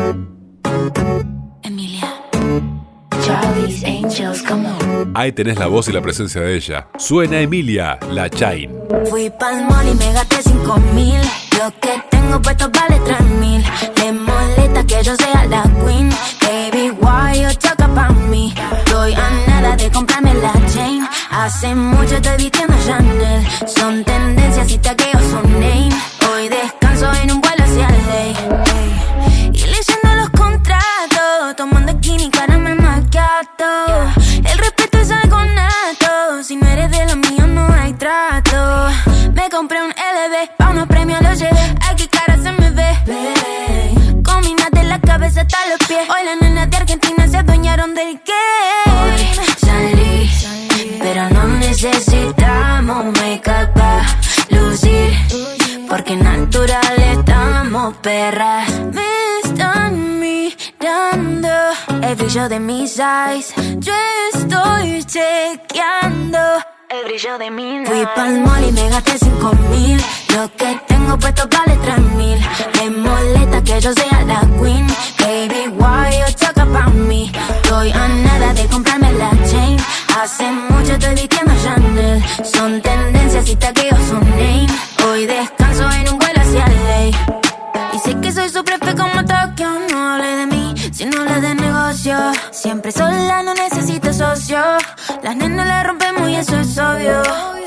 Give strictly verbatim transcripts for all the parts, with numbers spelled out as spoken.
Emilia. Charlie's Angels, come on. Ahí tenés la voz y la presencia de ella. Suena Emilia, la Chain. Fui pa'l mall y me gasté cinco mil. Lo que tengo puesto vale tres mil. Le molesta que yo sea la queen. Baby, why you talk about me? Estoy a nada de comprarme la chain. Hace mucho estoy vistiendo Chanel. Son tendencias y tagueo su name. Hoy descanso en un vuelo hacia L A. Y leyendo los contratos, tomando skinny, caramel macchiato. El respeto es algo nato. Si no eres de lo mío no hay trato. Me compré un L V, pa' unos premios los llevé. Ay, qué cara se me ve, ve. Combinaste la cabeza hasta los pies. Hoy las nenas de Argentina se adueñaron del game. Hoy salí, pero no necesitamos make-up pa' lucir. Porque natural estamos perras. Me están mirando el brillo de mis eyes. Yo estoy chequeando el brillo de mi nariz. Fui pa'l mall y me gasté cinco mil. Lo que tengo puesto vale tres mil. Me molesta que yo sea la queen. Baby, why you talk about me? Estoy a nada de comprarme la chain. Hace mucho estoy vistiendo Chanel. Son tendencias y tagueo su name. Hoy descanso en un vuelo hacia L A. Y sé que soy su prefe como Tokio. No hable de mí, sino hable de negocio. Siempre sola, no necesito socio. Las nenas la rompemos y eso es obvio.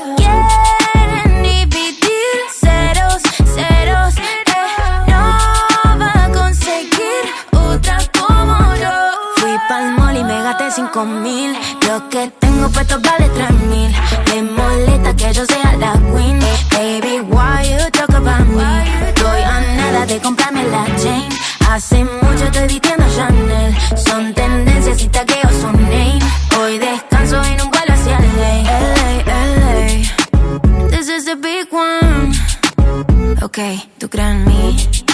Quieren dividir ceros, ceros. Eh, no va a conseguir otra como yo. Fui pa'l mall y me gasté cinco mil. Lo que tengo puesto vale tres mil. Me molesta que yo sea la queen. Baby, why you talk about me? Estoy a nada de comprarme la chain. Hace mucho estoy vistiendo Chanel. Son tendencias y tagueo su name. Hoy descanso en un vuelo hacia L A. L A, L A. This is a big one. Ok, ¿tú crees en mí?